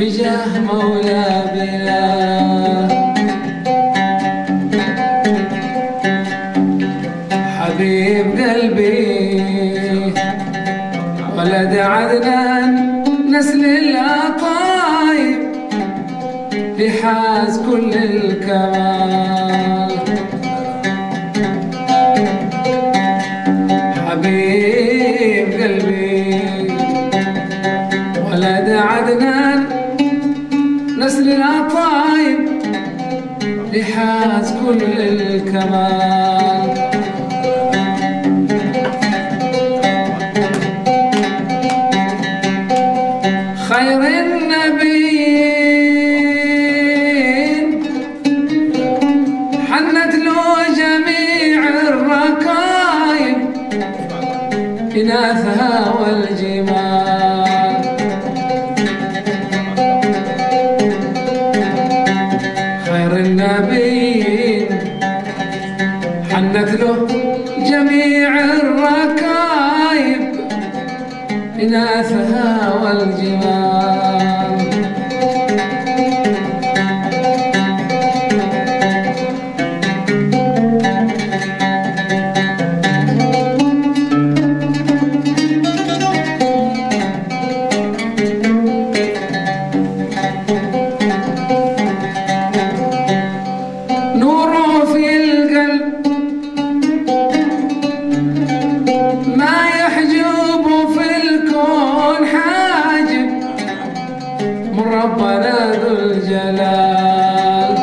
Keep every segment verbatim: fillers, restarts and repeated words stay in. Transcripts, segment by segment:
بجاه مولى بلال. حبيب قلبي ولد عدنان نسل الأطايب بحاز كل الكمال. حبيب قلبي ولد عدنان نسل الأطايب بحاز كل الكمال. خير النبيين حنت له جميع الركايب إناثها والجمال. خير النبيين حنت له جميع الركايب إناثها والجمال. نوره في القلب ما يحجب في الكون حاجب من ربنا ذو الجلال.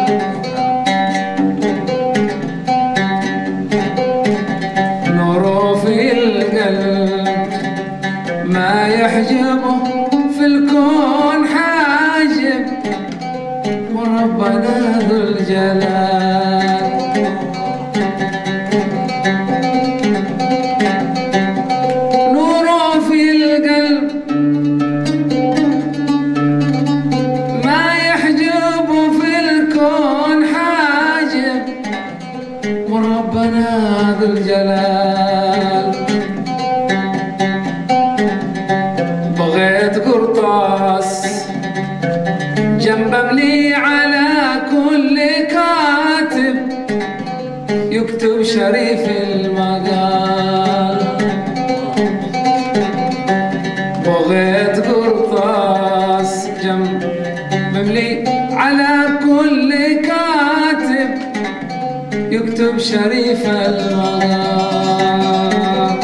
نوره في القلب ما يحجبه في الكون حاجب من ربنا ذو الجلال. نوره في القلب ما يحجب في الكون حاجب من ربنا ذو الجلال. بغيت قرطاس جنب ملي على كل كاتب يكتب شريف المقال. بغيت قرطاس جنب مملي على كل كاتب يكتب شريف المقال.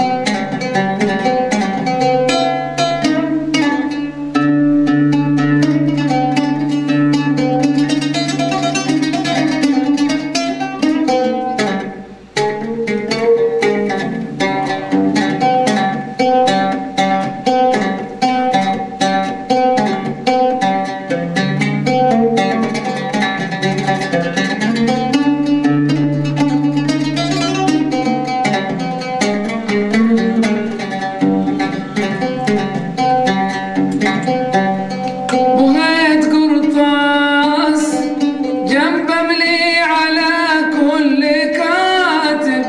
بغيت قرطاس جنب ملي على كل كاتب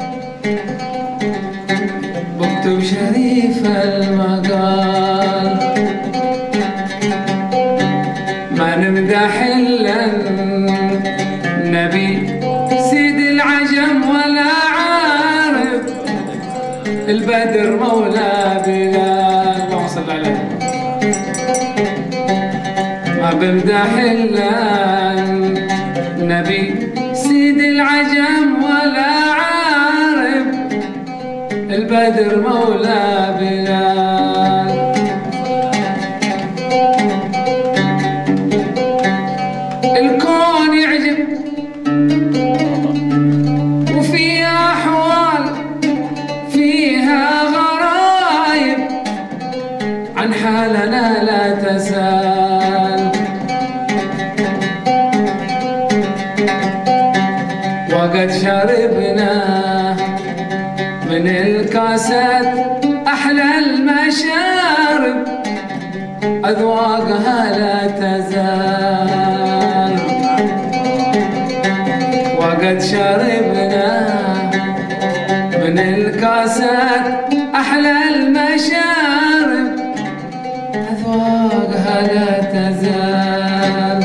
بكتب شريف المقال. ما نمدح إلا النبي سيد العجم ولا عارف البدر مولى بلال. اللهم صل عليه. ما بمدح إلا النبي سيد العجم ولا عارف البدر مولى بلال. الكون يعجب وفيها أحوال فيها غرايب عن حالنا لا تسال. وقد شربنا من الكاسات أحلى المشارب أذواقها لا تزال. وقد شربنا من الكاسات أحلى المشارب أذواقها لا تزال. تزال.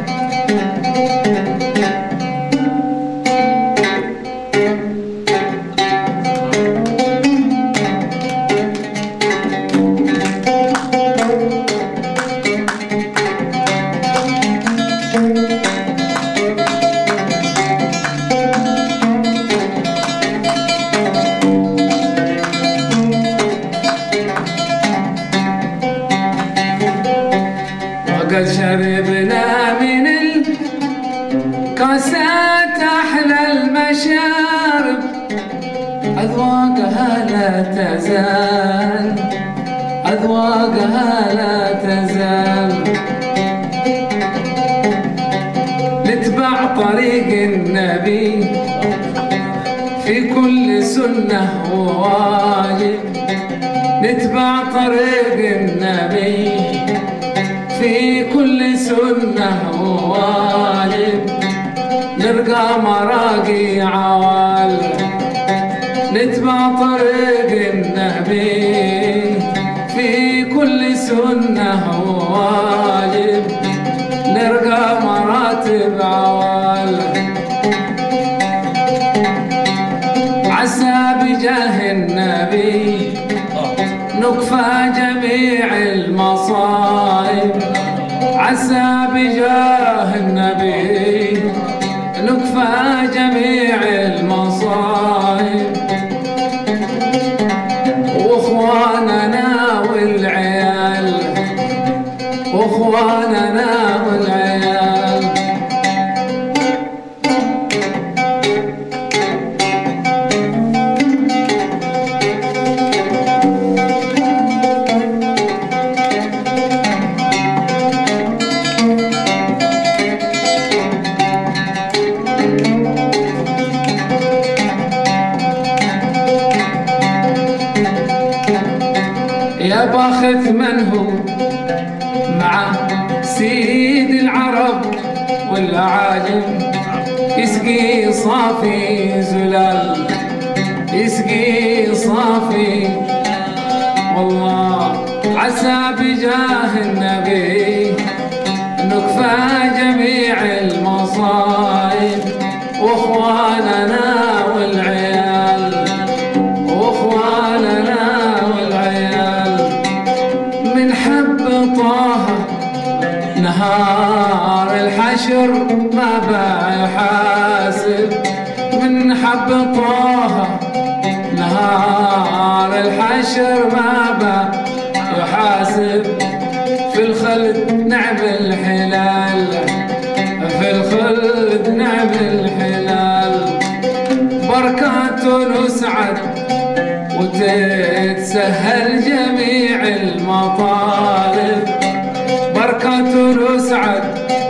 وقد شربنا من الكاسات أحلى المشارب، أذواقها لا تزال، أذواقها لا تزال. نتبع طريق النبي في كل سنة وواجب، نتبع طريق النبي في كل سنة وواجب. نرقى مراقي عوال، نتبع طريق النبي في كل سنة وواجب. نرقى مراتب عوال، عسى بجاه النبي نكفى جميع المصائب، عسى بجاه النبي نكفى جميع المصائب. واخواننا والعيال، واخواننا والعيال. يا باخت من هو مع سيد العرب والأعاجم، يسقي صافي زلال، يسقي صافي. والله عسى بجاه النبي نكفى جميع المصائب. واخواننا والعيال، واخواننا والعيال. من حب طه نهار الحشر ما بيحاسب، من حب طه نهار الحشر ما بيحاسب. في الخلد نعمل حلال، في الخلد نعمل حلال. بركات نسعد وتتسهل جميع المطالب، بركات نسعد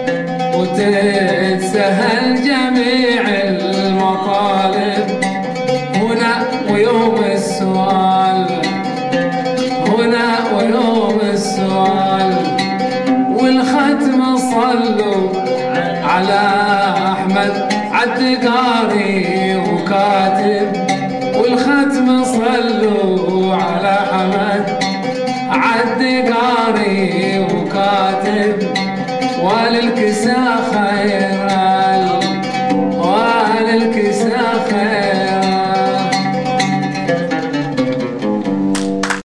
وتتسهل جميع المطالب. هنا ويوم السؤال، هنا ويوم السؤال. والختم صلوا على أحمد عد قاري وكاتب، والختم صلوا على أحمد عد قاري وكاتب. وللكساخ